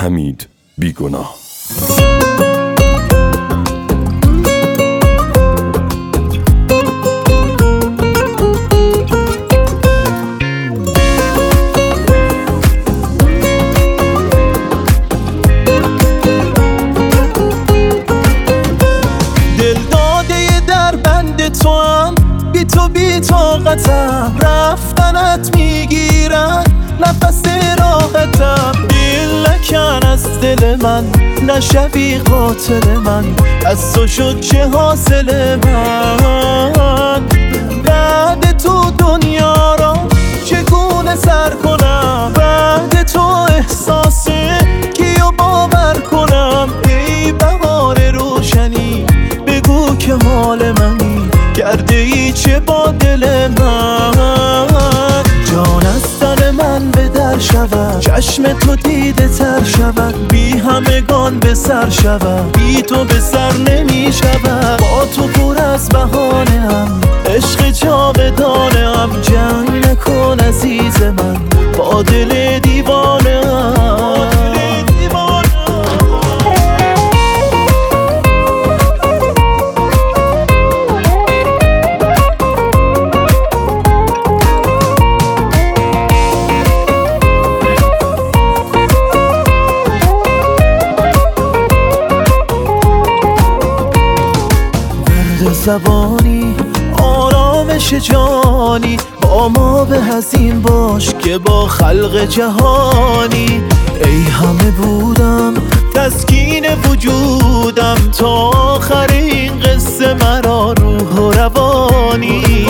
حمید بیگناه. بی تو بی طاقتم، رفتنت میگیرن نفس راحتم. دل نکن از دل من، نشوی قاتل من، از تو شد چه حاصل من. بعد تو دنیا را چگونه سر کنم، بعد تو احساس کیو باور کنم. ای بهار روشنی بگو که مال منی، کرده ای چه با دل من. جان از تن من به در شود، چشم تو دیده تر شود، بی همگان به سر شود، بی تو به سر نمی شود. با تو پر از بهانه ام، عشق جاودانه ام. جنگ نکن عزیز من با دل دیوانه ام. زبانی آرامش جانی، با ما به هزین باش که با خلق جهانی. ای همه بودم تسکین وجودم، تا آخر این قصه مرا روح و روانی.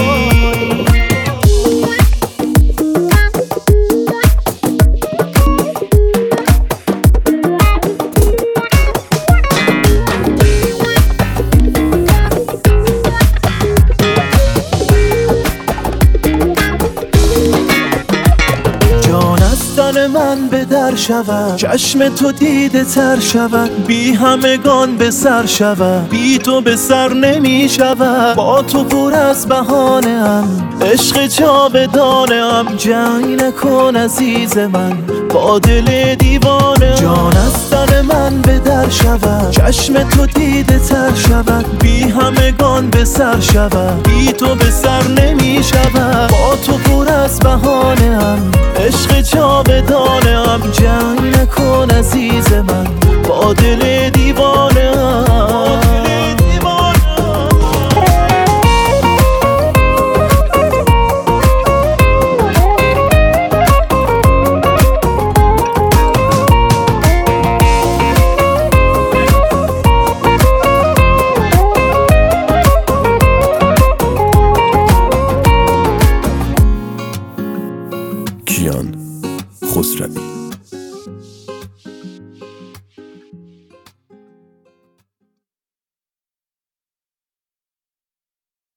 من به در شود، چشم تو دیده تر شود، بی همگان به سر شود، بی تو به سر نمی شود. با تو پر از بهانه ام، عشق جاودانه ام. جنگ نکن عزیز من با دل دیوانه. جان از تن من به در شود، چشم تو دیده تر شود، بی همگان به سر شود، بی تو به سر نمی شود. با تو پر از بهانه ام، عشق جاودانه ام. جنگ نکن عزیز من با دل دیوانه ام. کیان خسروی.